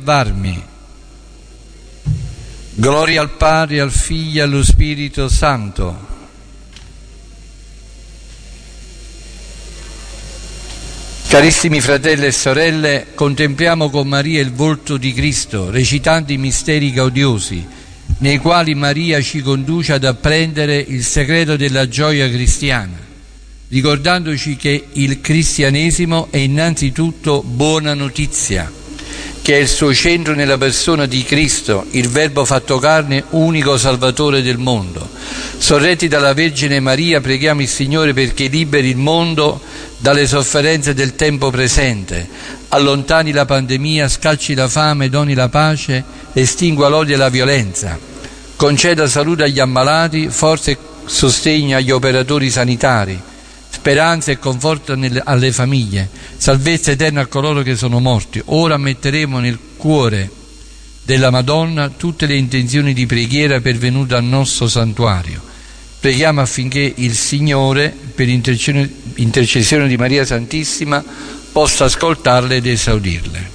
salvarmi. Gloria al Padre, al Figlio e allo Spirito Santo. Carissimi fratelli e sorelle, contempliamo con Maria il volto di Cristo, recitando i misteri gaudiosi, nei quali Maria ci conduce ad apprendere il segreto della gioia cristiana, ricordandoci che il cristianesimo è innanzitutto buona notizia, che è il suo centro nella persona di Cristo, il Verbo fatto carne, unico Salvatore del mondo. Sorretti dalla Vergine Maria, preghiamo il Signore perché liberi il mondo dalle sofferenze del tempo presente, allontani la pandemia, scacci la fame, doni la pace, estingua l'odio e la violenza, conceda salute agli ammalati, forza e sostegno agli operatori sanitari, speranza e conforto alle famiglie, salvezza eterna a coloro che sono morti. Ora metteremo nel cuore della Madonna tutte le intenzioni di preghiera pervenute al nostro santuario. Preghiamo affinché il Signore, per intercessione di Maria Santissima, possa ascoltarle ed esaudirle.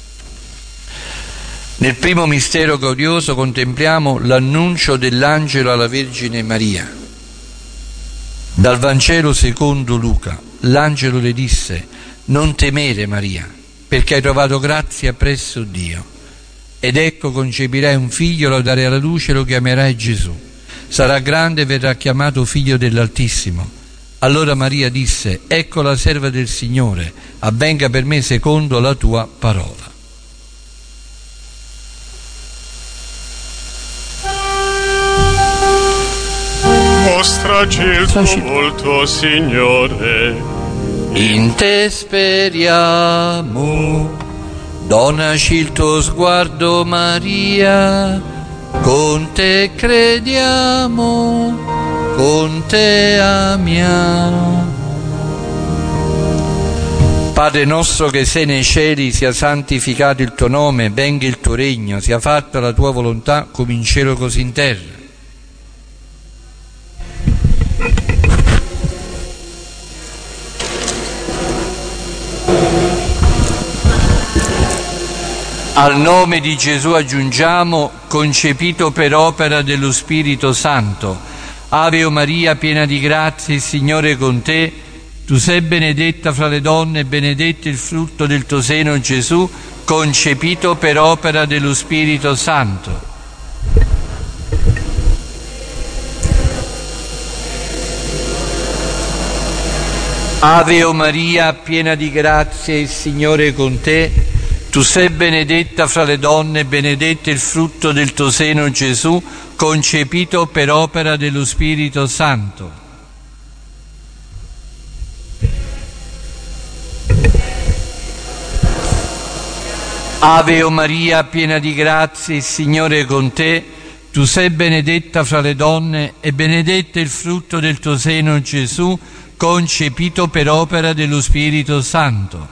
Nel primo mistero gaudioso contempliamo l'annuncio dell'angelo alla Vergine Maria. Dal Vangelo secondo Luca, l'angelo le disse: «Non temere, Maria, perché hai trovato grazia presso Dio. Ed ecco, concepirai un figlio, lo darai alla luce e lo chiamerai Gesù. Sarà grande e verrà chiamato Figlio dell'Altissimo». Allora Maria disse: «Ecco la serva del Signore, avvenga per me secondo la tua parola». Mostraci il tuo volto, Signore. In te speriamo, donaci il tuo sguardo, Maria, con te crediamo, con te amiamo. Padre nostro che sei nei cieli, sia santificato il tuo nome, venga il tuo regno, sia fatta la tua volontà come in cielo così in terra. Al nome di Gesù aggiungiamo: concepito per opera dello Spirito Santo. Ave o Maria, piena di grazia, il Signore è con te. Tu sei benedetta fra le donne e benedetto il frutto del tuo seno, Gesù, concepito per opera dello Spirito Santo. Ave o Maria, piena di grazia, il Signore è con te. Tu sei benedetta fra le donne e benedetto il frutto del tuo seno, Gesù, concepito per opera dello Spirito Santo. Ave o Maria, piena di grazia, il Signore è con te. Tu sei benedetta fra le donne e benedetto il frutto del tuo seno, Gesù, concepito per opera dello Spirito Santo.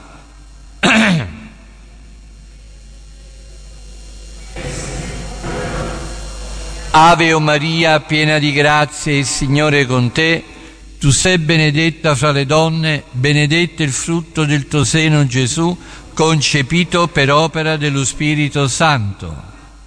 Ave o Maria, piena di grazia, il Signore è con te. Tu sei benedetta fra le donne, benedetto il frutto del tuo seno, Gesù, concepito per opera dello Spirito Santo.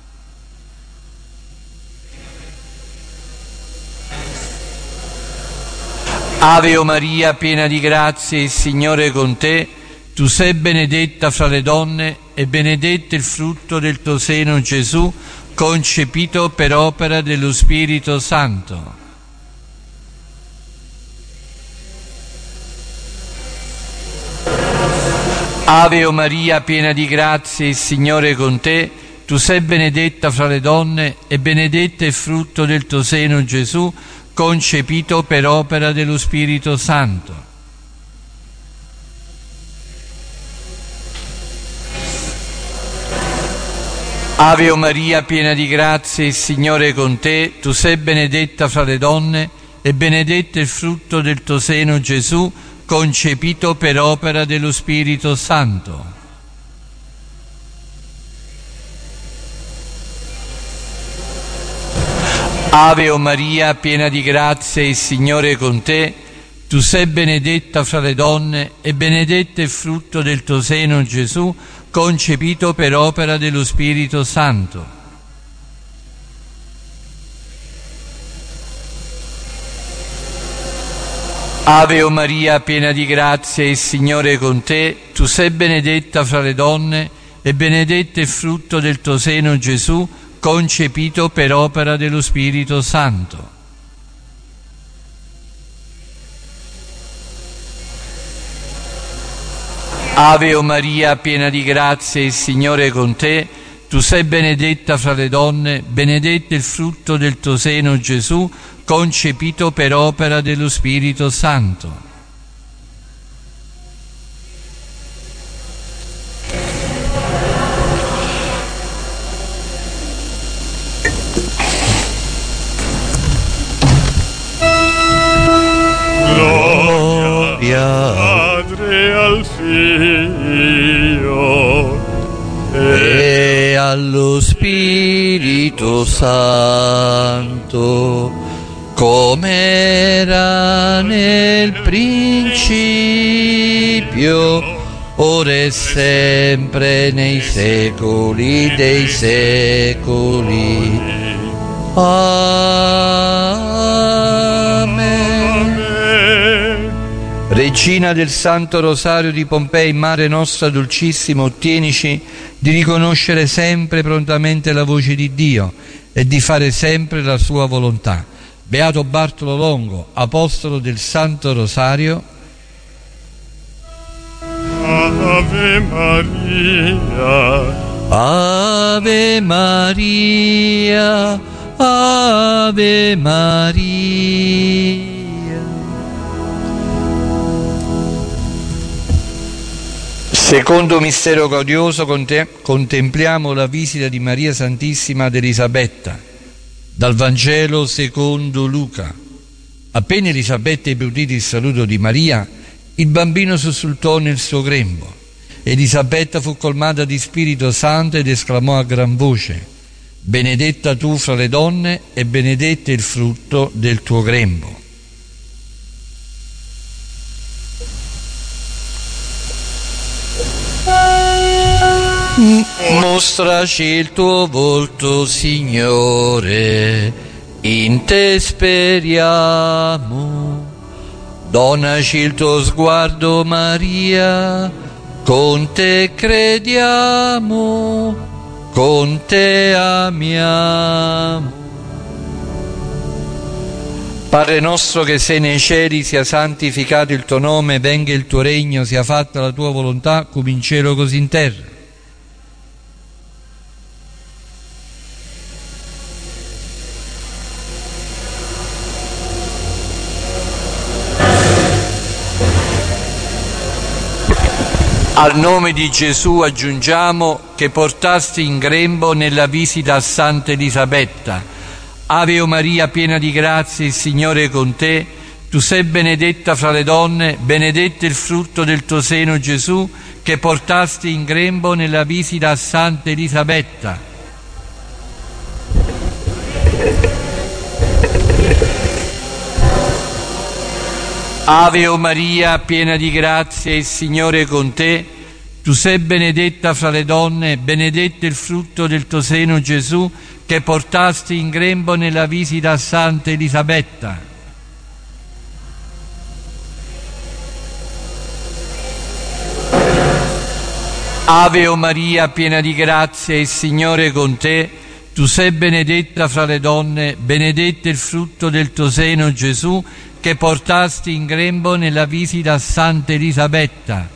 Ave o Maria, piena di grazia, il Signore è con te. Tu sei benedetta fra le donne e benedetto il frutto del tuo seno, Gesù, concepito per opera dello Spirito Santo. Ave o Maria, piena di grazia, il Signore è con te. Tu sei benedetta fra le donne e benedetto il frutto del tuo seno, Gesù, concepito per opera dello Spirito Santo. Ave o Maria, piena di grazia, il Signore è con te. Tu sei benedetta fra le donne e benedetto il frutto del tuo seno, Gesù, concepito per opera dello Spirito Santo. Ave o Maria, piena di grazia, il Signore è con te. Tu sei benedetta fra le donne e benedetto il frutto del tuo seno, Gesù, concepito per opera dello Spirito Santo. Ave o Maria, piena di grazia, il Signore è con te. Tu sei benedetta fra le donne e benedetto il frutto del tuo seno, Gesù, concepito per opera dello Spirito Santo. Ave o Maria, piena di grazia, il Signore è con te. Tu sei benedetta fra le donne, benedetto il frutto del tuo seno, Gesù, concepito per opera dello Spirito Santo. Gloria al Padre, al Figlio e allo Spirito Santo, come era nel principio, ora e sempre, nei secoli dei secoli. Amen. Regina del Santo Rosario di Pompei, Mare nostra dolcissima, ottienici di riconoscere sempre prontamente la voce di Dio e di fare sempre la sua volontà. Beato Bartolo Longo, apostolo del Santo Rosario. Ave Maria, Ave Maria, Ave Maria. Secondo mistero gaudioso contempliamo la visita di Maria Santissima ad Elisabetta. Dal Vangelo secondo Luca. Appena Elisabetta ebbe udito il saluto di Maria, il bambino sussultò nel suo grembo. Elisabetta fu colmata di Spirito Santo ed esclamò a gran voce: benedetta tu fra le donne e benedetto il frutto del tuo grembo. Mostraci il tuo volto, Signore, in te speriamo. Donaci il tuo sguardo, Maria, con te crediamo, con te amiamo. Padre nostro che sei nei cieli, sia santificato il tuo nome, venga il tuo regno, sia fatta la tua volontà, come in cielo così in terra. Al nome di Gesù aggiungiamo che portasti in grembo nella visita a Santa Elisabetta. Ave o Maria, piena di grazia, il Signore è con te. Tu sei benedetta fra le donne, benedetto il frutto del tuo seno, Gesù, che portasti in grembo nella visita a Santa Elisabetta. Ave o Maria, piena di grazia, il Signore è con te. Tu sei benedetta fra le donne, benedetto il frutto del tuo seno, Gesù, che portasti in grembo nella visita a Santa Elisabetta. Ave o Maria, piena di grazia, il Signore è con te. Tu sei benedetta fra le donne, benedetto il frutto del tuo seno, Gesù, che portasti in grembo nella visita a Santa Elisabetta.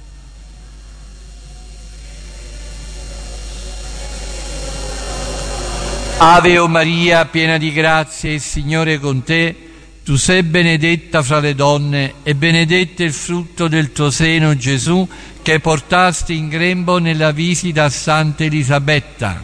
Ave o Maria, piena di grazia, il Signore è con te. Tu sei benedetta fra le donne e benedetto il frutto del tuo seno, Gesù, che portasti in grembo nella visita a Santa Elisabetta.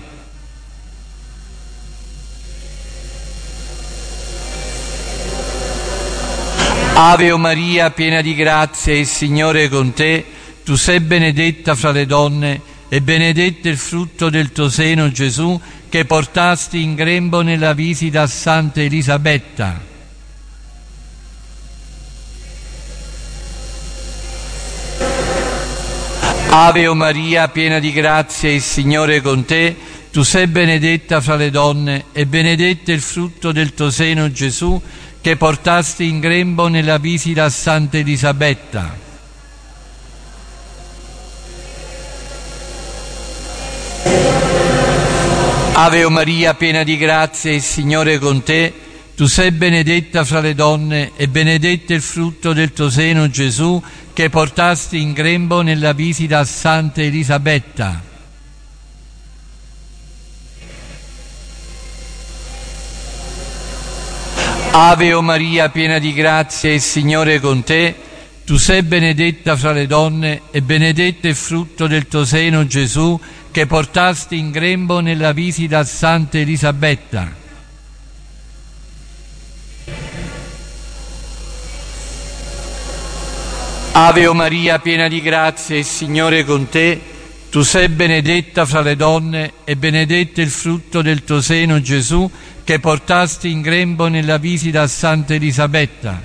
Ave o Maria, piena di grazia, il Signore è con te. Tu sei benedetta fra le donne e benedetto il frutto del tuo seno, Gesù, che portasti in grembo nella visita a Santa Elisabetta. Ave o Maria, piena di grazia, il Signore è con te. Tu sei benedetta fra le donne e benedetto il frutto del tuo seno, Gesù, che portasti in grembo nella visita a Santa Elisabetta. Ave o Maria, piena di grazia, il Signore è con te. Tu sei benedetta fra le donne e benedetto il frutto del tuo seno, Gesù, che portasti in grembo nella visita a Santa Elisabetta. Ave o Maria, piena di grazia, il Signore è con te. Tu sei benedetta fra le donne e benedetto il frutto del tuo seno, Gesù, che portasti in grembo nella visita a Santa Elisabetta. Ave o Maria, piena di grazia, il Signore è con te. Tu sei benedetta fra le donne e benedetto il frutto del tuo seno, Gesù, che portasti in grembo nella visita a Santa Elisabetta.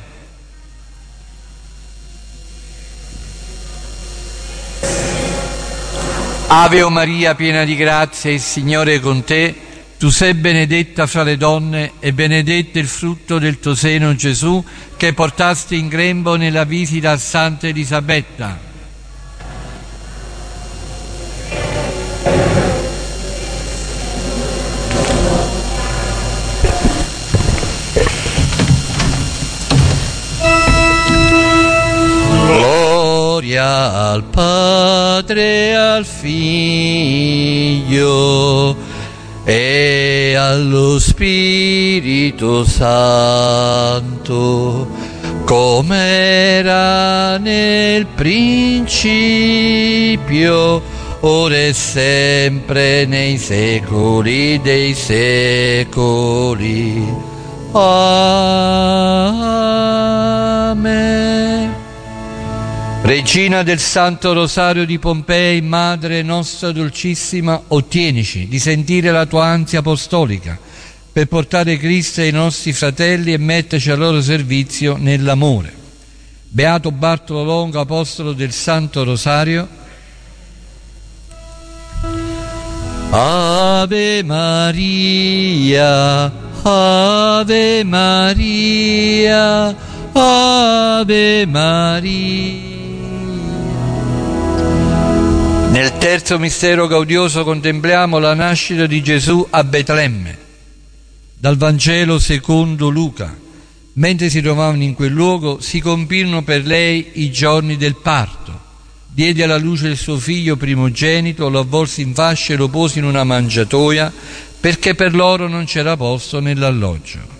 Ave o Maria, piena di grazia, il Signore è con te. Tu sei benedetta fra le donne e benedetto il frutto del tuo seno, Gesù, che portasti in grembo nella visita a Santa Elisabetta. Gloria al Padre e al Figlio e allo Spirito Santo, come era nel principio, ora e sempre, nei secoli dei secoli. Amen. Regina del Santo Rosario di Pompei, Madre nostra dolcissima, ottienici di sentire la tua ansia apostolica per portare Cristo ai nostri fratelli e metterci al loro servizio nell'amore. Beato Bartolo Longo, apostolo del Santo Rosario. Ave Maria, Ave Maria, Ave Maria. Nel terzo mistero gaudioso contempliamo la nascita di Gesù a Betlemme. Dal Vangelo secondo Luca. Mentre si trovavano in quel luogo, si compirono per lei i giorni del parto. Diede alla luce il suo figlio primogenito, lo avvolse in fasce e lo pose in una mangiatoia, perché per loro non c'era posto nell'alloggio.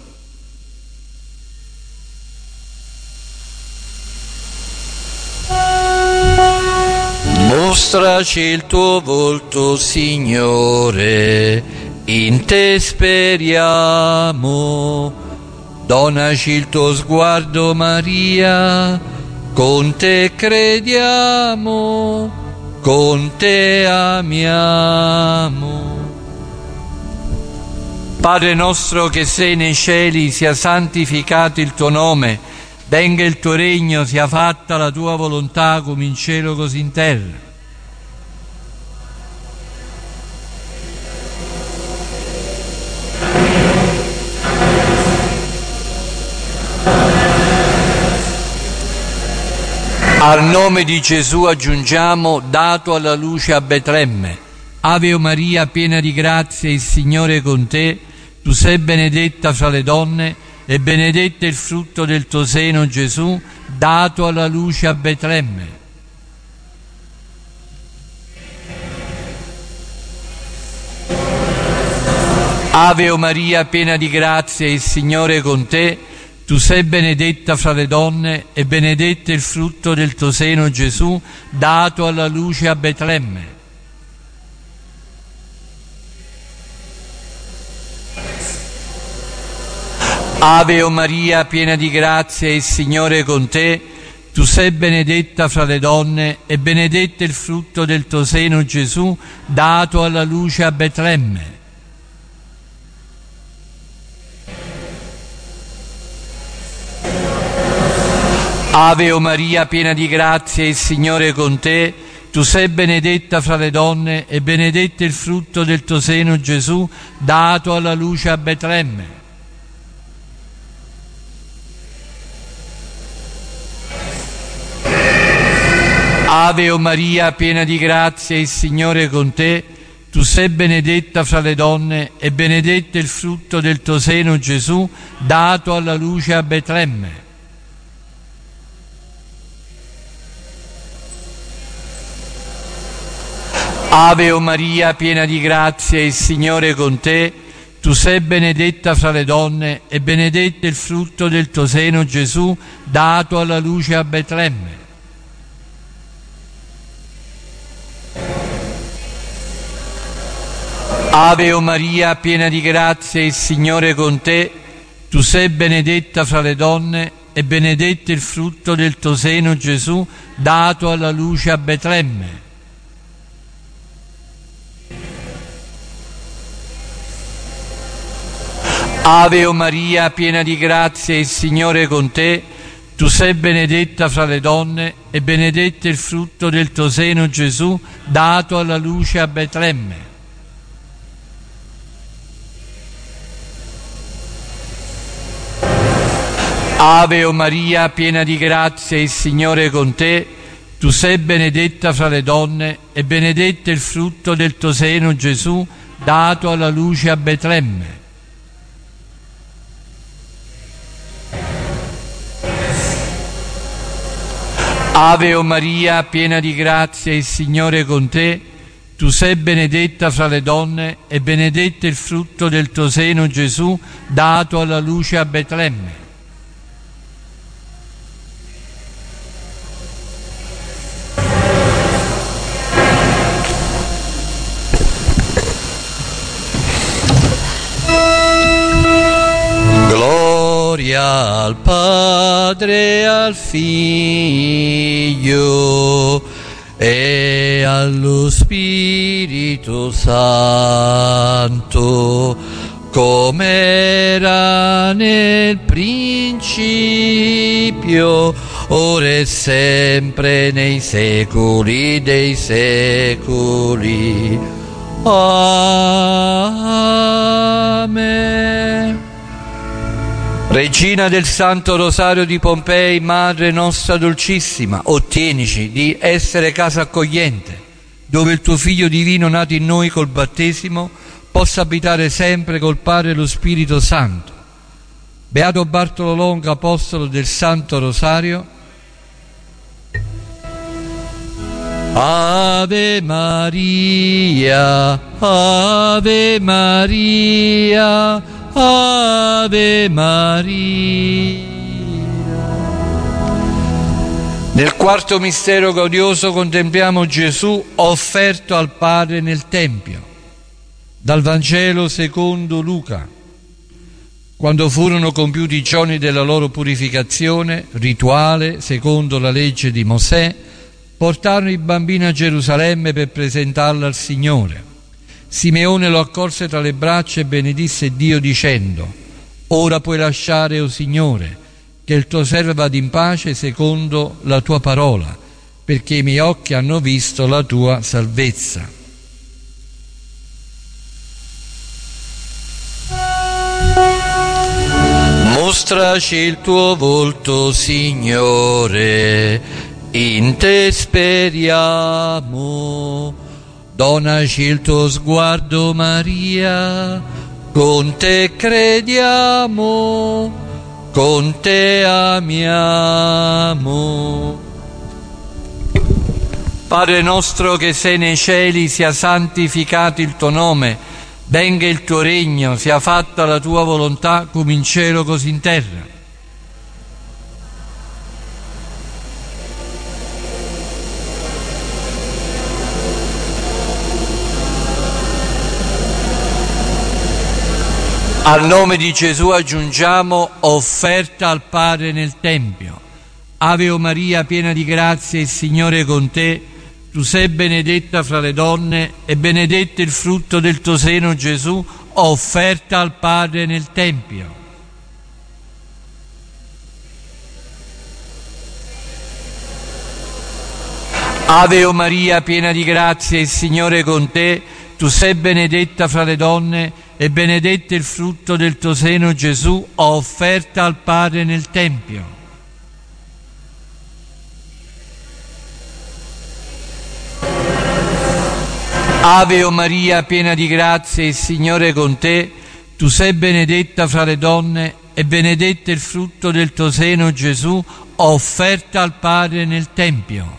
Mostraci il tuo volto, Signore, in te speriamo. Donaci il tuo sguardo, Maria, con te crediamo, con te amiamo. Padre nostro che sei nei cieli, sia santificato il tuo nome, venga il tuo regno, sia fatta la tua volontà come in cielo così in terra. Al nome di Gesù aggiungiamo, dato alla luce a Betlemme. Ave o Maria, piena di grazia, il Signore è con te. Tu sei benedetta fra le donne e benedetto il frutto del tuo seno, Gesù, dato alla luce a Betlemme. Ave o Maria, piena di grazia, il Signore è con te. Tu sei benedetta fra le donne e benedetto il frutto del tuo seno, Gesù, dato alla luce a Betlemme. Ave o Maria, piena di grazia, il Signore è con te. Tu sei benedetta fra le donne e benedetto il frutto del tuo seno, Gesù, dato alla luce a Betlemme. Ave o Maria, piena di grazia, il Signore è con te. tu sei benedetta fra le donne e benedetto il frutto del tuo seno, Gesù, dato alla luce a Betlemme. Ave o Maria, piena di grazia, il Signore è con te. Tu sei benedetta fra le donne e benedetto il frutto del tuo seno, Gesù, dato alla luce a Betlemme. Ave o Maria, piena di grazia, il Signore è con te. Tu sei benedetta fra le donne e benedetto il frutto del tuo seno, Gesù, dato alla luce a Betlemme. Ave o Maria, piena di grazia, il Signore è con te. Tu sei benedetta fra le donne e benedetto il frutto del tuo seno, Gesù, dato alla luce a Betlemme. Ave o Maria, piena di grazia, il Signore è con te. Tu sei benedetta fra le donne e benedetto il frutto del tuo seno, Gesù, dato alla luce a Betlemme. Ave o Maria, piena di grazia, il Signore è con te. Tu sei benedetta fra le donne e benedetto il frutto del tuo seno, Gesù, dato alla luce a Betlemme. Ave o Maria, piena di grazia, il Signore è con te. Tu sei benedetta fra le donne e benedetto il frutto del tuo seno, Gesù, dato alla luce a Betlemme. Gloria al Padre, al Figlio e allo Spirito Santo, come era nel principio, ora e sempre, nei secoli dei secoli. Amen. Regina del Santo Rosario di Pompei, Madre nostra dolcissima, ottienici di essere casa accogliente, dove il tuo Figlio divino nato in noi col battesimo possa abitare sempre col Padre e lo Spirito Santo. Beato Bartolo Longo, apostolo del Santo Rosario. Ave Maria, Ave Maria, Ave Maria. Nel quarto mistero gaudioso contempliamo Gesù offerto al Padre nel Tempio. Dal Vangelo secondo Luca. Quando furono compiuti i giorni della loro purificazione, rituale secondo la legge di Mosè, portarono il bambino a Gerusalemme per presentarlo al Signore. Simeone lo accolse tra le braccia e benedisse Dio dicendo: ora puoi lasciare, o Signore, che il tuo servo vada in pace secondo la tua parola, perché i miei occhi hanno visto la tua salvezza. Mostraci il tuo volto, Signore, in te speriamo. Donaci il tuo sguardo, Maria, con te crediamo, con te amiamo. Padre nostro che sei nei cieli, sia santificato il tuo nome, venga il tuo regno, sia fatta la tua volontà come in cielo così in terra. Al nome di Gesù aggiungiamo offerta al Padre nel Tempio. Ave o Maria, piena di grazia, il Signore è con te. Tu sei benedetta fra le donne e benedetto il frutto del tuo seno, Gesù, offerta al Padre nel Tempio. Ave o Maria, piena di grazia, il Signore è con te. Tu sei benedetta fra le donne e benedetto il frutto del tuo seno, Gesù, offerta al Padre nel Tempio. Ave o Maria, piena di grazia, il Signore è con te. Tu sei benedetta fra le donne e benedetto il frutto del tuo seno, Gesù, offerta al Padre nel Tempio.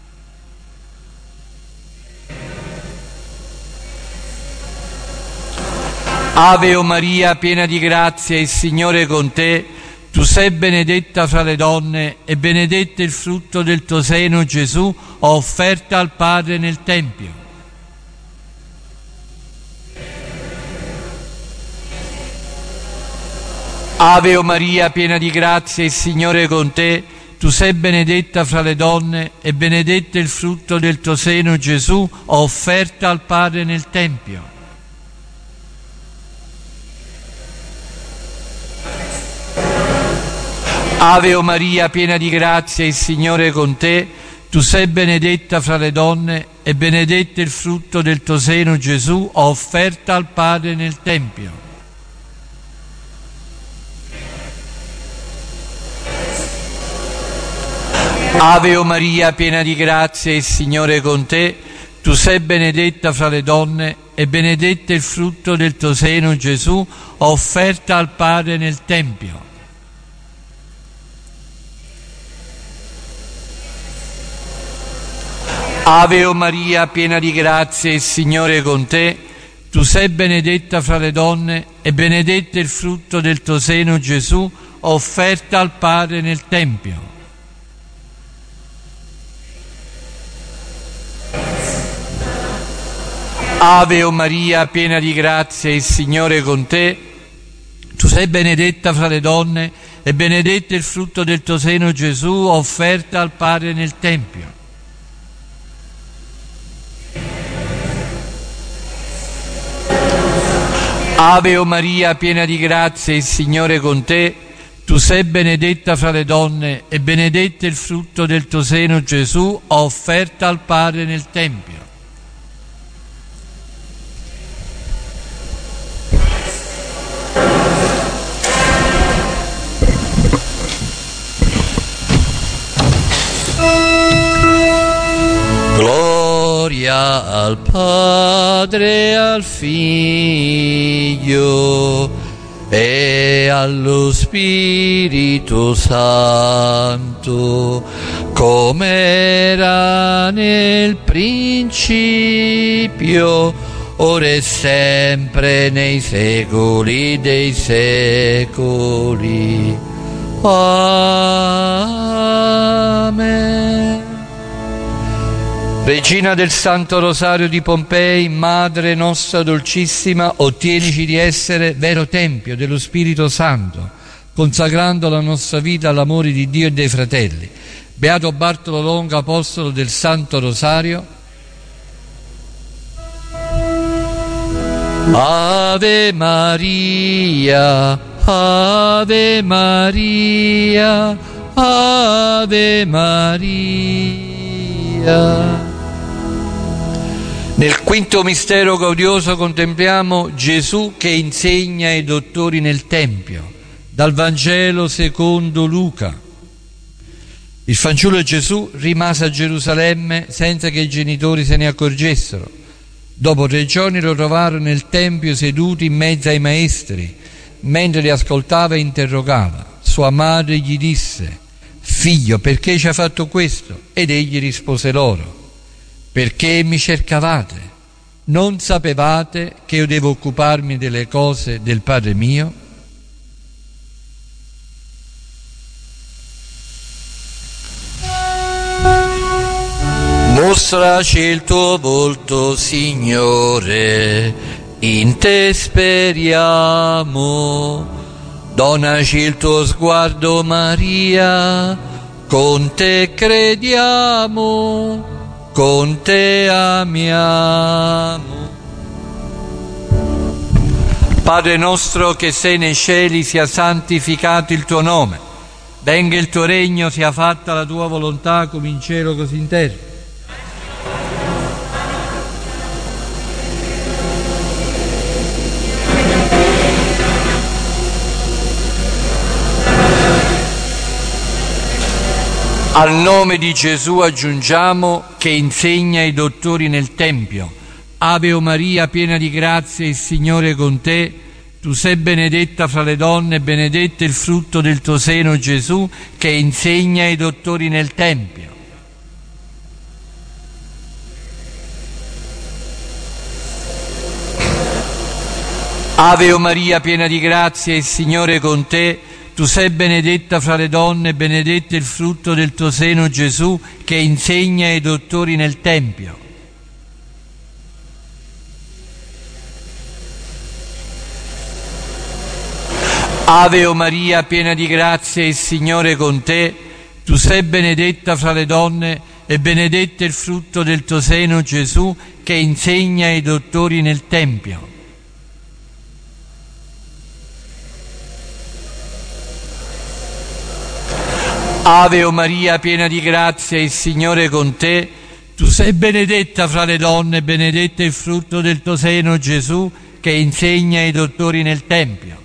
Ave o Maria, piena di grazia, il Signore è con te. Tu sei benedetta fra le donne e benedetto il frutto del tuo seno, Gesù, offerta al Padre nel Tempio. Ave o Maria, piena di grazia, il Signore è con te. Tu sei benedetta fra le donne e benedetto il frutto del tuo seno, Gesù, offerta al Padre nel Tempio. Ave o Maria, piena di grazia, il Signore è con te. Tu sei benedetta fra le donne e benedetto il frutto del tuo seno, Gesù, offerta al Padre nel Tempio. Ave o Maria, piena di grazia, il Signore è con te. Tu sei benedetta fra le donne e benedetto il frutto del tuo seno, Gesù, offerta al Padre nel Tempio. Ave o Maria, piena di grazia, il Signore è con te. Tu sei benedetta fra le donne e benedetto il frutto del tuo seno, Gesù, offerta al Padre nel Tempio. Ave o Maria, piena di grazia, il Signore è con te. Tu sei benedetta fra le donne e benedetto il frutto del tuo seno, Gesù, offerta al Padre nel Tempio. Ave o Maria, piena di grazia, il Signore è con te. Tu sei benedetta fra le donne e benedetto il frutto del tuo seno, Gesù, offerta al Padre nel Tempio. Gloria al Padre, al Figlio e allo Spirito Santo, come era nel principio, ora e sempre, nei secoli dei secoli. Amen. Regina del Santo Rosario di Pompei, Madre nostra dolcissima, ottienici di essere vero Tempio dello Spirito Santo, consacrando la nostra vita all'amore di Dio e dei fratelli. Beato Bartolo Longo, Apostolo del Santo Rosario. Ave Maria, Ave Maria, Ave Maria. Nel quinto mistero gaudioso contempliamo Gesù che insegna ai dottori nel Tempio, dal Vangelo secondo Luca. Il fanciullo Gesù rimase a Gerusalemme senza che i genitori se ne accorgessero. Dopo 3 giorni lo trovarono nel Tempio seduti in mezzo ai maestri. Mentre li ascoltava e interrogava, sua madre gli disse: «Figlio, perché ci hai fatto questo?» Ed egli rispose loro: «Perché mi cercavate? Non sapevate che io devo occuparmi delle cose del Padre mio?» Mostraci il tuo volto, Signore, in te speriamo. Donaci il tuo sguardo, Maria, con te crediamo. Con te amiamo. Padre nostro che sei nei cieli, sia santificato il tuo nome. Venga il tuo regno, sia fatta la tua volontà come in cielo così in terra. Al nome di Gesù aggiungiamo che insegna ai dottori nel Tempio. Ave o Maria, piena di grazia, il Signore è con te. Tu sei benedetta fra le donne e benedetto il frutto del tuo seno, Gesù, che insegna ai dottori nel Tempio. Ave o Maria, piena di grazia, il Signore è con te. Tu sei benedetta fra le donne e benedetto il frutto del tuo seno, Gesù, che insegna ai dottori nel Tempio. Ave o Maria, piena di grazia, il Signore è con te. Tu sei benedetta fra le donne e benedetto il frutto del tuo seno, Gesù, che insegna ai dottori nel Tempio. Ave o Maria, piena di grazia, il Signore è con te. Tu sei benedetta fra le donne e benedetto il frutto del tuo seno, Gesù, che insegna ai dottori nel Tempio.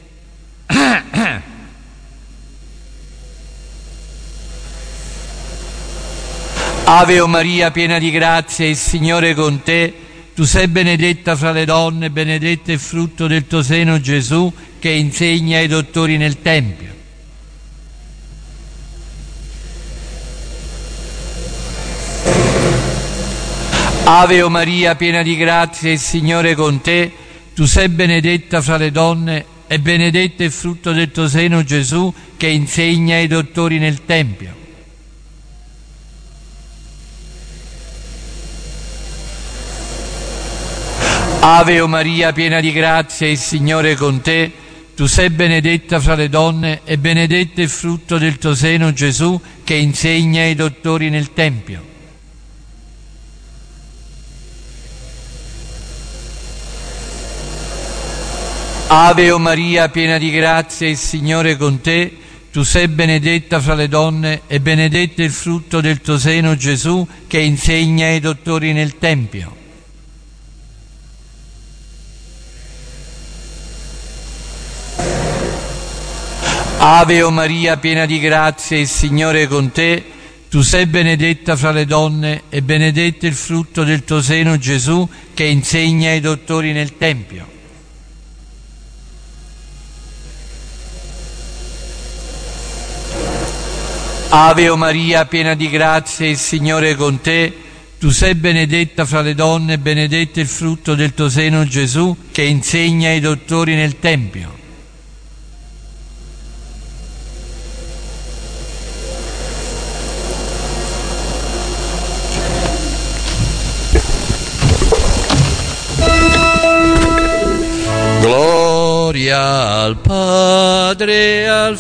Ave o Maria, piena di grazia, il Signore è con te. Tu sei benedetta fra le donne e benedetto il frutto del tuo seno, Gesù, che insegna ai dottori nel Tempio. Ave o Maria, piena di grazia, il Signore è con te. Tu sei benedetta fra le donne e benedetto il frutto del tuo seno, Gesù, che insegna ai dottori nel Tempio. Ave o Maria, piena di grazia, il Signore è con te. Tu sei benedetta fra le donne e benedetto il frutto del tuo seno, Gesù, che insegna ai dottori nel Tempio. Ave o Maria, piena di grazia, il Signore è con te. Tu sei benedetta fra le donne e benedetto il frutto del tuo seno, Gesù, che insegna ai dottori nel Tempio. Ave o Maria, piena di grazia, il Signore è con te. Tu sei benedetta fra le donne e benedetto il frutto del tuo seno, Gesù, che insegna ai dottori nel Tempio. Ave o Maria, piena di grazia, il Signore è con te. Tu sei benedetta fra le donne e benedetto il frutto del tuo seno, Gesù, che insegna ai dottori nel Tempio. Gloria al Padre, al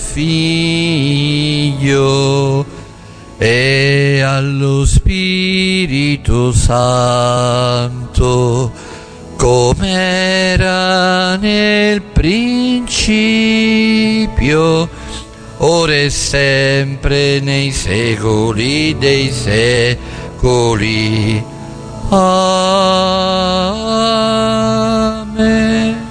Figlio e allo Spirito Santo, come era nel principio, ora e sempre, nei secoli dei secoli. Amen.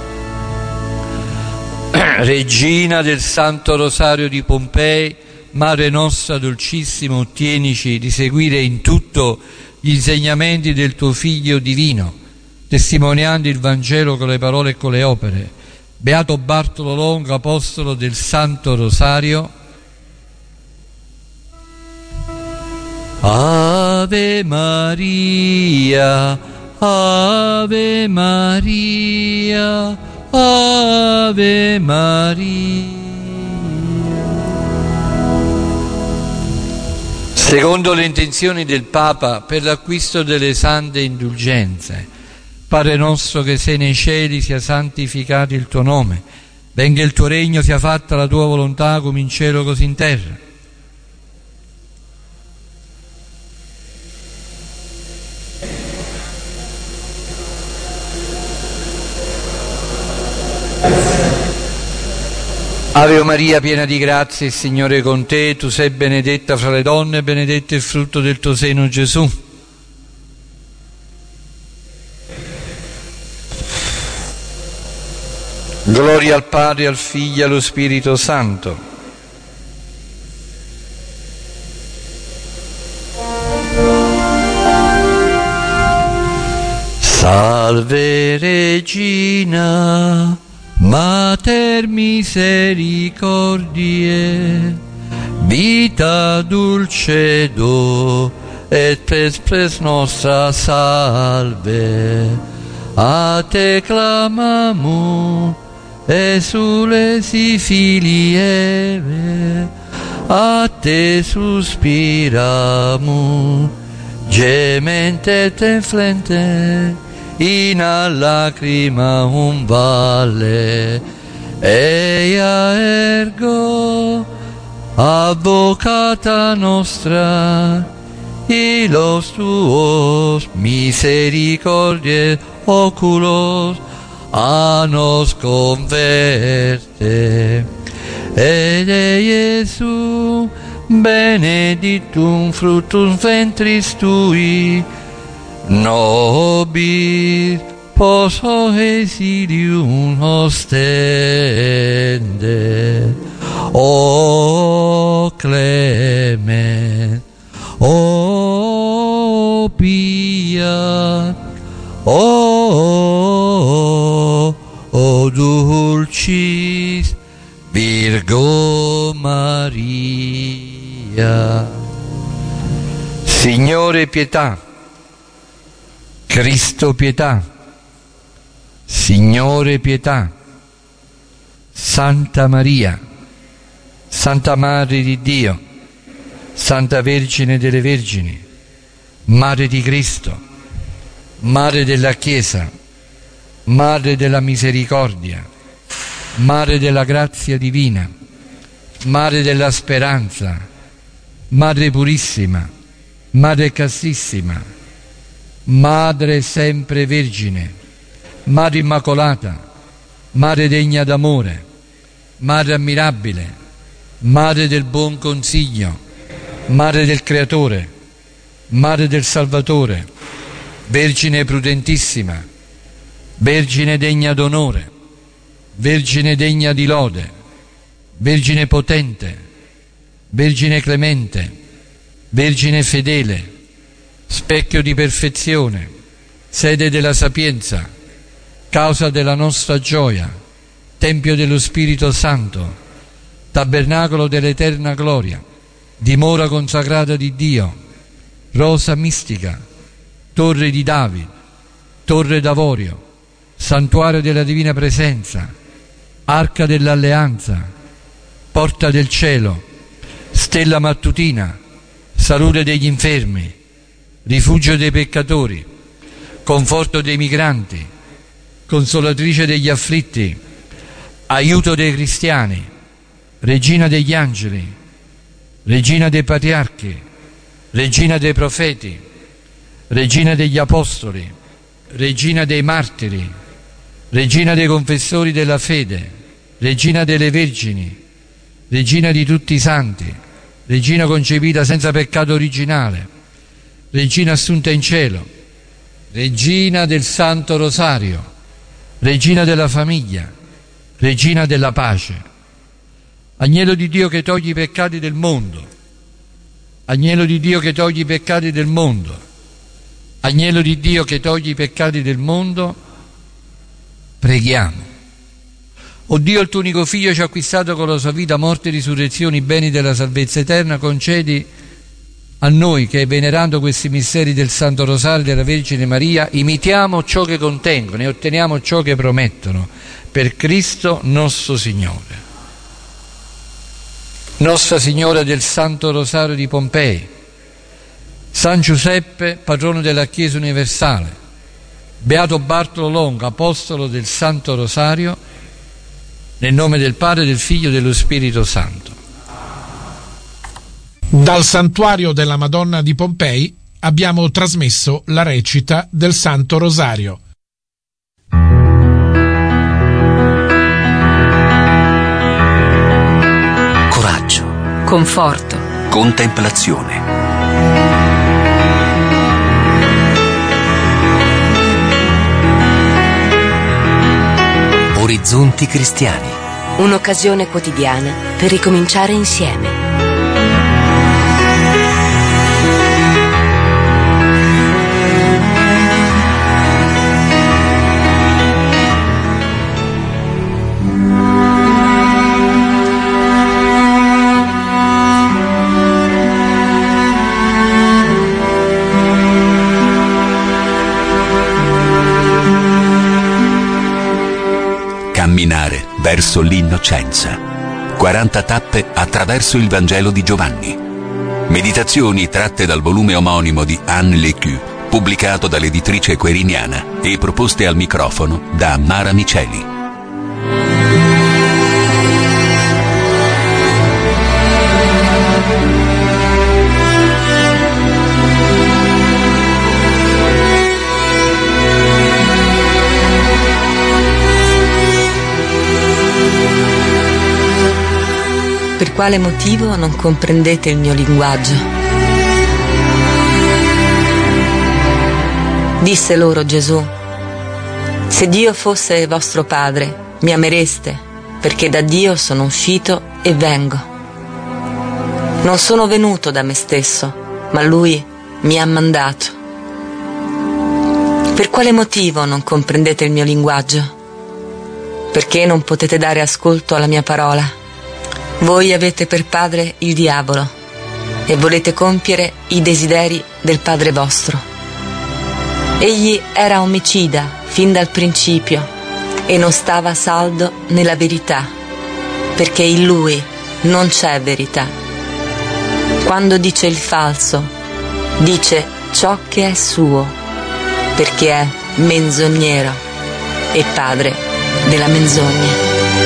Regina del Santo Rosario di Pompei, Madre nostra dolcissima, ottienici di seguire in tutto gli insegnamenti del tuo Figlio divino, testimoniando il Vangelo con le parole e con le opere. Beato Bartolo Longo, apostolo del Santo Rosario. Ave Maria, Ave Maria, Ave Maria. Secondo le intenzioni del Papa per l'acquisto delle sante indulgenze, Padre nostro che sei nei cieli, sia santificato il tuo nome, venga il tuo regno, sia fatta la tua volontà come in cielo così in terra. Ave Maria, piena di grazia, il Signore è con te. Tu sei benedetta fra le donne e benedetto il frutto del tuo seno, Gesù. Gloria al Padre, al Figlio e allo Spirito Santo. Salve Regina, Mater misericordiae, vita dulcedo et pres nostra salve. A te clamamus, exsulesi filii Eve, a te suspiramus, gemente et inflente, in a lacrimam valle. Eia ergo, advocata nostra, illos tuos misericordiae oculos a nos converte. Ed Iesu benedictum fructus ventris tui, nobis post exilium ostende. O clement, o pia, o dulcis Virgo Maria. Signore pietà, Cristo pietà, Signore pietà, Santa Maria, Santa Madre di Dio, Santa Vergine delle Vergini, Madre di Cristo, Madre della Chiesa, Madre della Misericordia, Madre della Grazia Divina, Madre della Speranza, Madre Purissima, Madre Castissima, Madre sempre Vergine, Madre Immacolata, Madre degna d'amore, Madre ammirabile, Madre del buon consiglio, Madre del Creatore, Madre del Salvatore, Vergine prudentissima, Vergine degna d'onore, Vergine degna di lode, Vergine potente, Vergine clemente, Vergine fedele, specchio di perfezione, sede della sapienza, causa della nostra gioia, Tempio dello Spirito Santo, tabernacolo dell'eterna gloria, dimora consacrata di Dio, rosa mistica, torre di David, torre d'avorio, santuario della divina presenza, arca dell'alleanza, porta del cielo, stella mattutina, salute degli infermi, rifugio dei peccatori, conforto dei migranti, consolatrice degli afflitti, aiuto dei cristiani, regina degli angeli, regina dei patriarchi, regina dei profeti, regina degli apostoli, regina dei martiri, regina dei confessori della fede, regina delle vergini, regina di tutti i santi, regina concepita senza peccato originale, regina assunta in cielo, regina del Santo Rosario, regina della famiglia, regina della pace. Agnello di Dio che togli i peccati del mondo, agnello di Dio che togli i peccati del mondo, agnello di Dio che togli i peccati del mondo, preghiamo. O Dio, il tuo unico Figlio ci ha acquistato con la sua vita, morte e risurrezione, i beni della salvezza eterna, concedi a noi che, venerando questi misteri del Santo Rosario della Vergine Maria, imitiamo ciò che contengono e otteniamo ciò che promettono, per Cristo nostro Signore. Nostra Signora del Santo Rosario di Pompei, San Giuseppe, patrono della Chiesa universale, Beato Bartolo Longo, apostolo del Santo Rosario, nel nome del Padre, del Figlio e dello Spirito Santo. Dal santuario della Madonna di Pompei abbiamo trasmesso la recita del Santo Rosario. Coraggio, conforto, contemplazione. Orizzonti cristiani. un'occasione quotidiana per ricominciare insieme. verso l'innocenza. 40 tappe attraverso il Vangelo di Giovanni. Meditazioni tratte dal volume omonimo di Anne Lecu, pubblicato dall'editrice Queriniana e proposte al microfono da Mara Miceli. Per quale motivo non comprendete il mio linguaggio? Disse loro Gesù: se Dio fosse vostro Padre, mi amereste, perché da Dio sono uscito e vengo. Non sono venuto da me stesso, ma Lui mi ha mandato. Per quale motivo non comprendete il mio linguaggio? Perché non potete dare ascolto alla mia parola? Voi avete per padre il diavolo e volete compiere i desideri del padre vostro. Egli era omicida fin dal principio e non stava saldo nella verità, perché in lui non c'è verità. Quando dice il falso, dice ciò che è suo, perché è menzognero e padre della menzogna.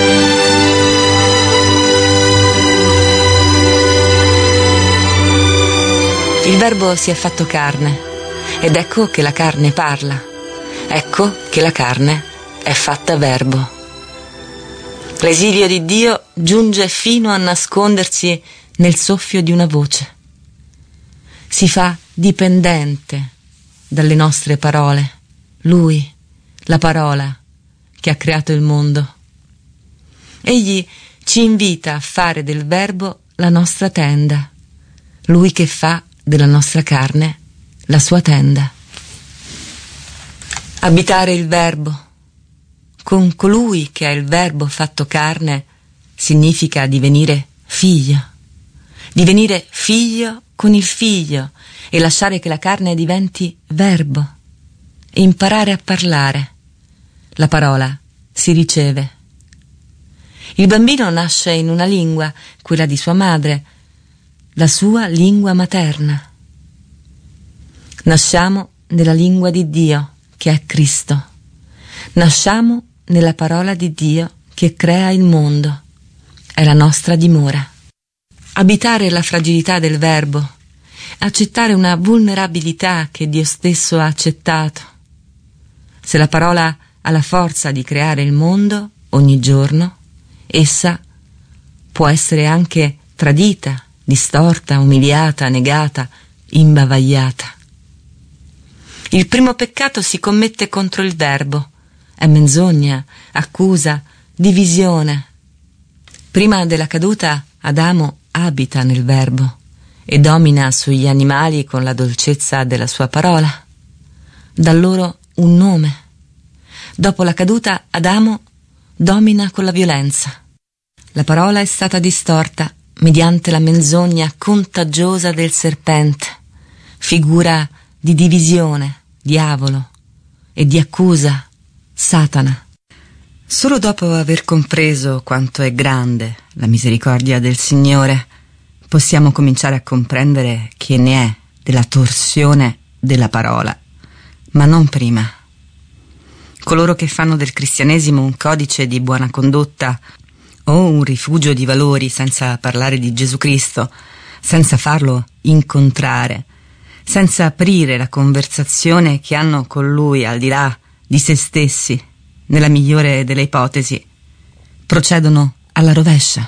Il Verbo si è fatto carne, ed ecco che la carne parla, ecco che la carne è fatta verbo. L'esilio di Dio giunge fino a nascondersi nel soffio di una voce. Si fa dipendente dalle nostre parole, Lui, la parola che ha creato il mondo. Egli ci invita a fare del Verbo la nostra tenda, Lui che fa della nostra carne la sua tenda. Abitare il Verbo con colui che è il Verbo fatto carne significa divenire figlio con il Figlio e lasciare che la carne diventi verbo e imparare a parlare. La parola si riceve. Il bambino nasce in una lingua, quella di sua madre, la sua lingua materna. Nasciamo nella lingua di Dio, che è Cristo. Nasciamo nella parola di Dio che crea il mondo. È la nostra dimora. Abitare la fragilità del Verbo, accettare una vulnerabilità che Dio stesso ha accettato. Se la parola ha la forza di creare il mondo ogni giorno, essa può essere anche tradita, distorta, umiliata, negata, imbavagliata. Il primo peccato si commette contro il Verbo. È menzogna, accusa, divisione. Prima della caduta, Adamo abita nel Verbo e domina sugli animali con la dolcezza della sua parola. Dà loro un nome. Dopo la caduta, Adamo domina con la violenza. La parola è stata distorta mediante la menzogna contagiosa del serpente, figura di divisione, diavolo, e di accusa, Satana. Solo dopo aver compreso quanto è grande la misericordia del Signore, possiamo cominciare a comprendere che ne è della torsione della parola, ma non prima. Coloro che fanno del cristianesimo un codice di buona condotta o un rifugio di valori senza parlare di Gesù Cristo, senza farlo incontrare, senza aprire la conversazione che hanno con Lui al di là di se stessi, nella migliore delle ipotesi, procedono alla rovescia.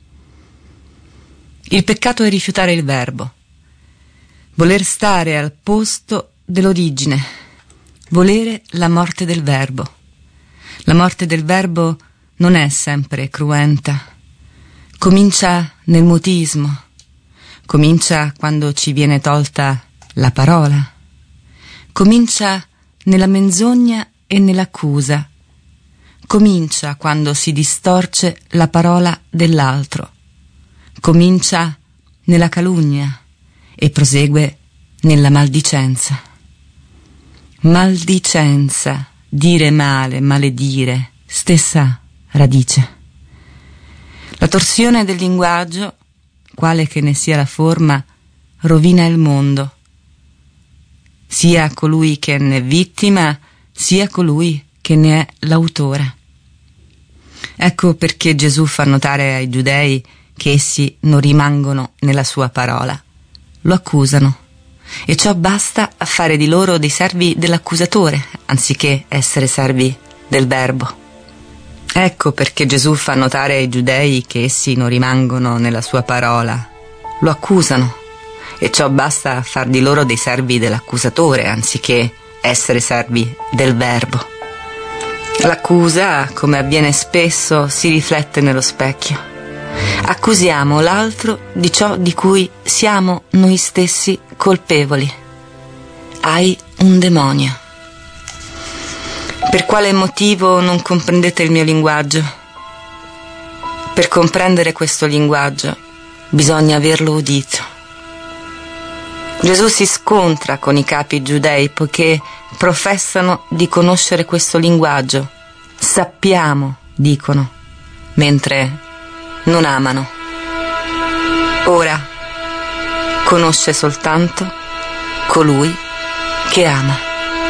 Il peccato è rifiutare il Verbo, voler stare al posto dell'origine, volere la morte del Verbo. La morte del Verbo non è sempre cruenta. Comincia nel mutismo, comincia quando ci viene tolta la parola, comincia nella menzogna e nell'accusa, comincia quando si distorce la parola dell'altro, comincia nella calunnia e prosegue nella maldicenza. Maldicenza, dire male, maledire, stessa radice. La torsione del linguaggio, quale che ne sia la forma, rovina il mondo, sia colui che ne è vittima, sia colui che ne è l'autore. Ecco perché Gesù fa notare ai giudei che essi non rimangono nella sua parola. Lo accusano, e ciò basta a fare di loro dei servi dell'accusatore, anziché essere servi del verbo. Ecco perché Gesù fa notare ai giudei che essi non rimangono nella sua parola. Lo accusano, e ciò basta a far di loro dei servi dell'accusatore, anziché essere servi del verbo. L'accusa, come avviene spesso, si riflette nello specchio. Accusiamo l'altro di ciò di cui siamo noi stessi colpevoli. Hai un demonio. Per quale motivo non comprendete il mio linguaggio? Per comprendere questo linguaggio bisogna averlo udito. Gesù si scontra con i capi giudei poiché professano di conoscere questo linguaggio. Sappiamo, dicono, mentre non amano. Ora conosce soltanto colui che ama.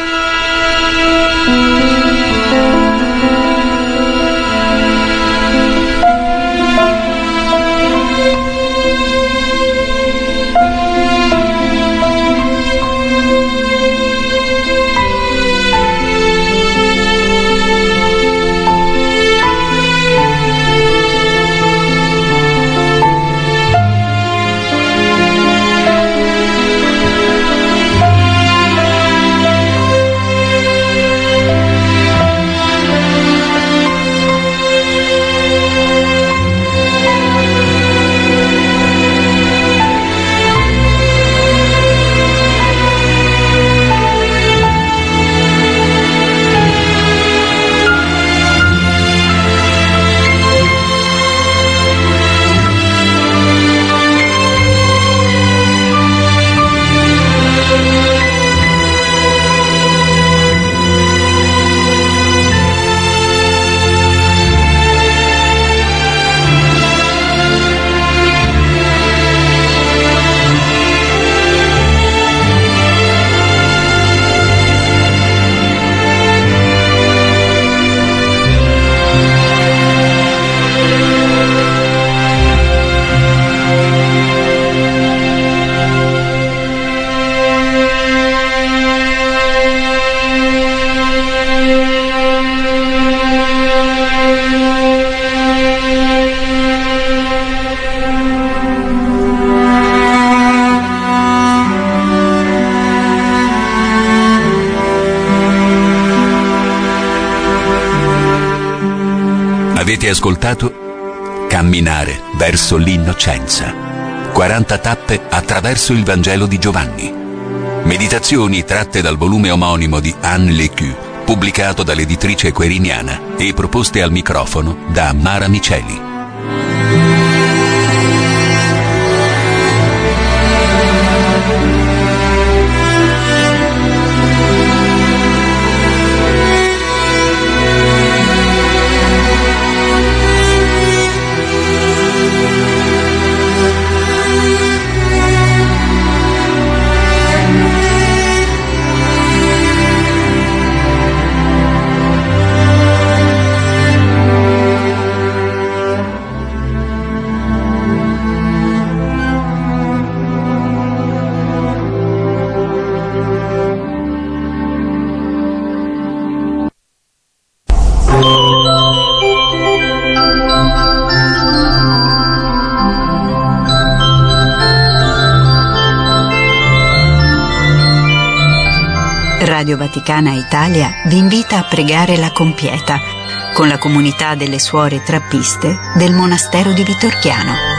Avete ascoltato Camminare verso l'innocenza. 40 tappe attraverso il Vangelo di Giovanni. Meditazioni tratte dal volume omonimo di Anne Lecu, pubblicato dall'editrice Queriniana e proposte al microfono da Mara Miceli. Radio Vaticana Italia vi invita a pregare la Compieta con la comunità delle suore trappiste del monastero di Vitorchiano.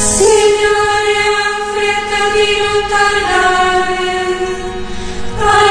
Signore, affretta di non tardare.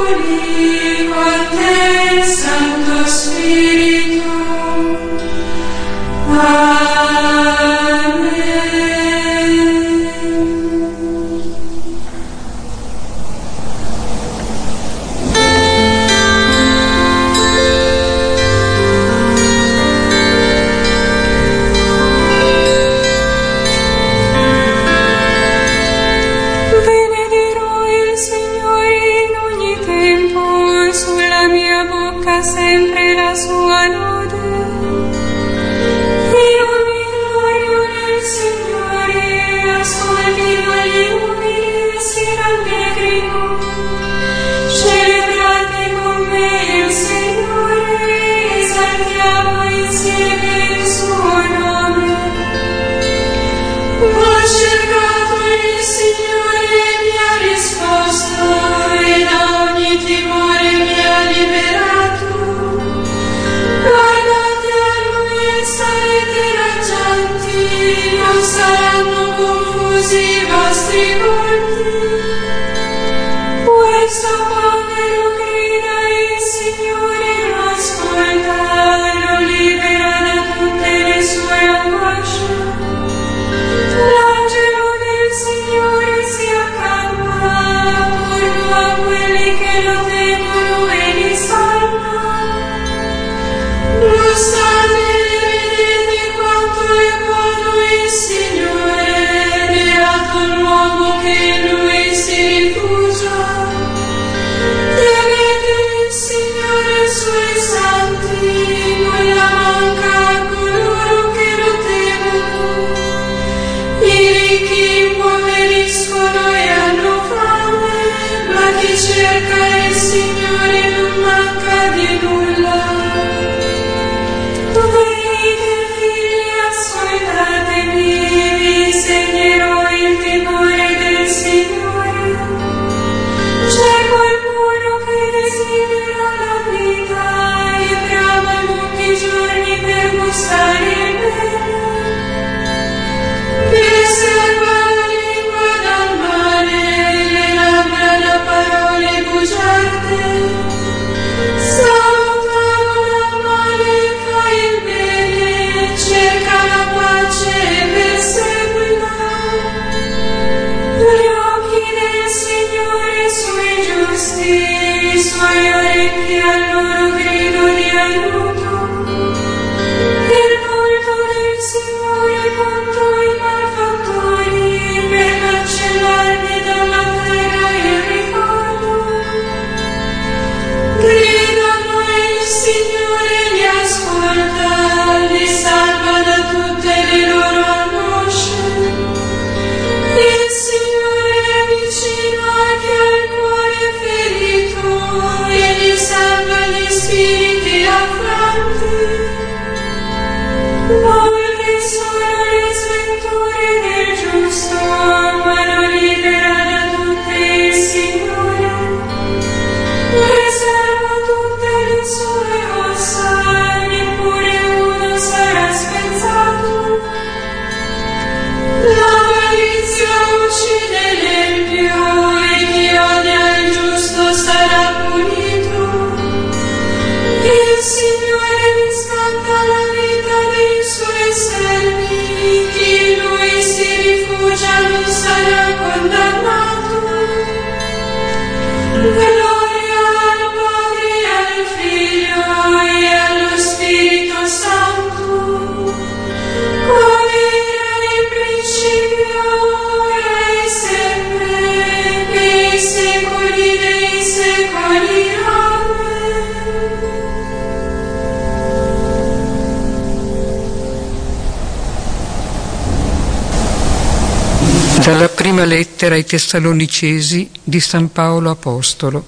Dalla prima lettera ai Tessalonicesi di San Paolo Apostolo.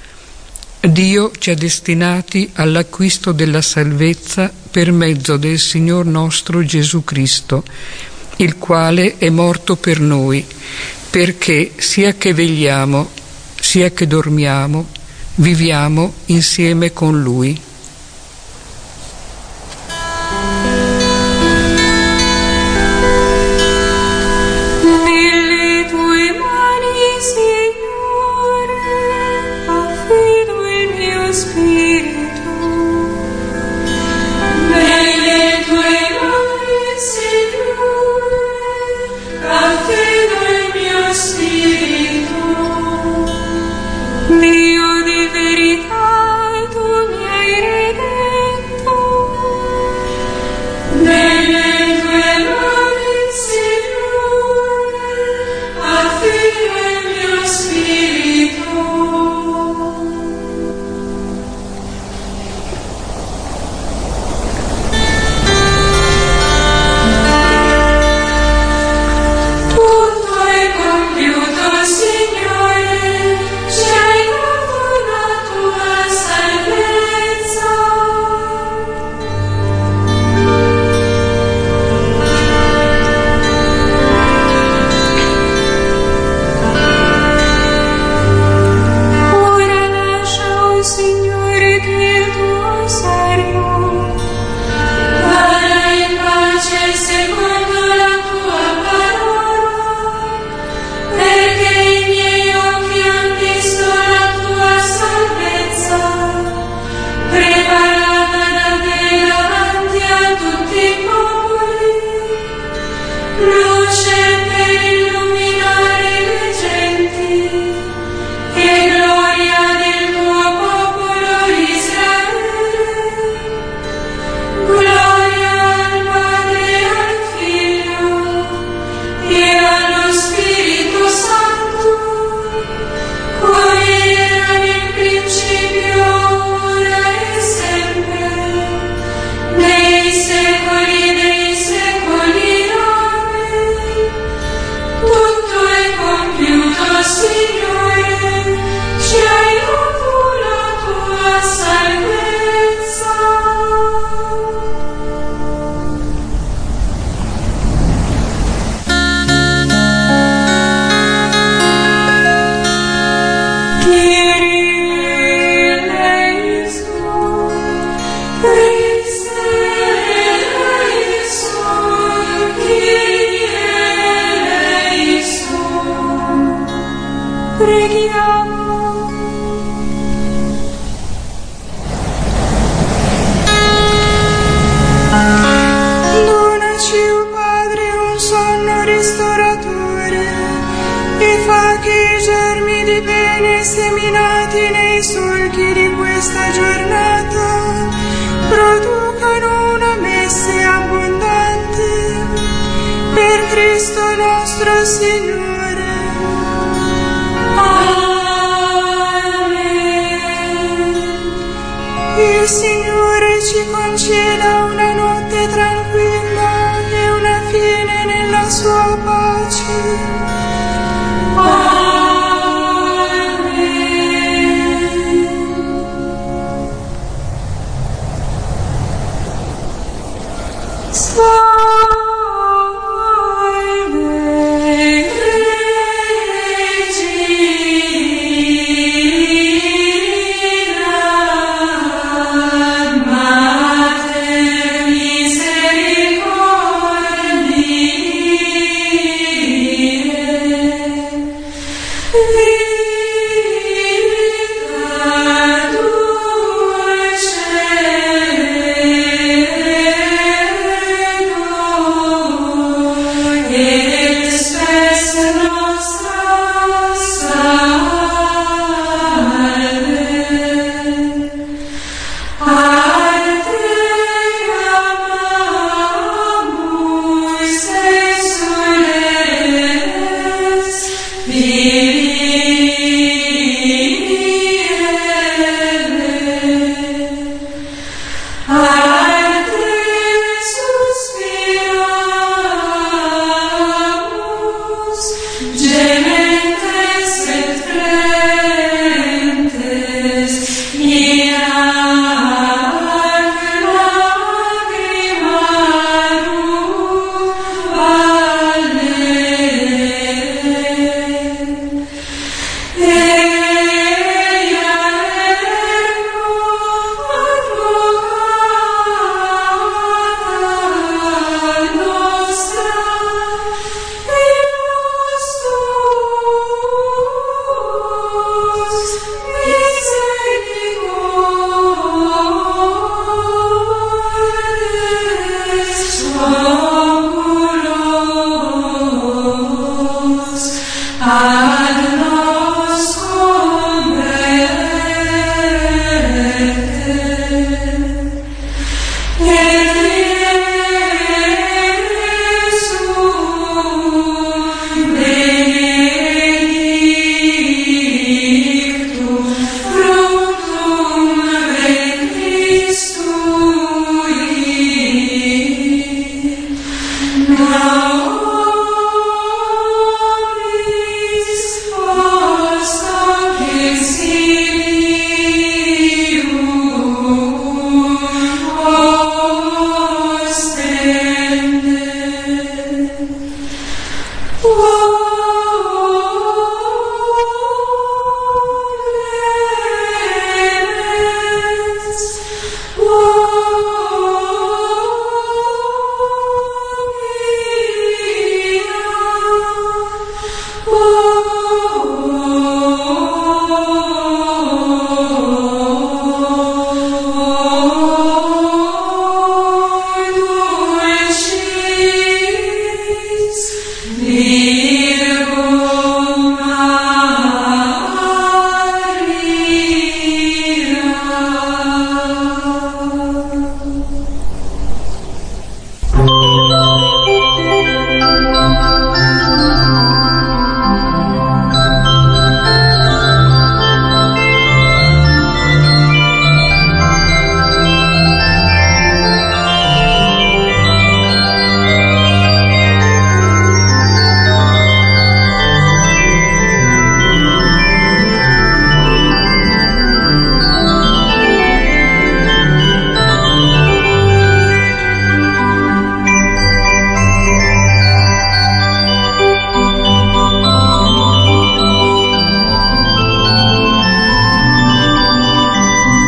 Dio ci ha destinati all'acquisto della salvezza per mezzo del Signor nostro Gesù Cristo, il quale è morto per noi, perché sia che vegliamo, sia che dormiamo, viviamo insieme con Lui. Nelle tue mani, Signore, affido anche di questa giornata producano una messe abbondante per Cristo nostro Signore. Amen. Il Signore ci conceda una notte tranquilla e una fine nella sua pace.